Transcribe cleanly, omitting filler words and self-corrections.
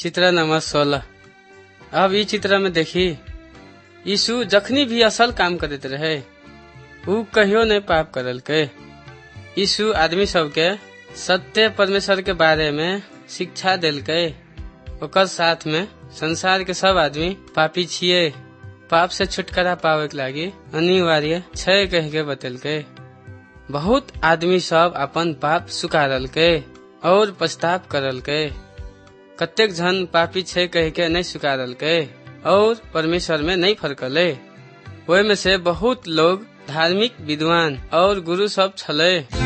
चित्र नंबर 16। अब ई चित्र में देखी यीशु जखनी भी असल काम करते रहे ऊ कहियो नहीं पाप करल के। यीशु आदमी सबके सत्य परमेश्वर के बारे में शिक्षा दिल के। ओकर साथ में संसार के सब आदमी पापी छिए, पाप से छुटकारा पावे के लागी अनिवार्य छै कह के बतल के। बहुत आदमी सब अपन पाप स्वीकारल के और पछताव करल के। कतेक जन पापी छै कह के नहीं स्वीकारल के और परमेश्वर में नहीं फरकले। ओहि में से बहुत लोग धार्मिक विद्वान और गुरु सब छले।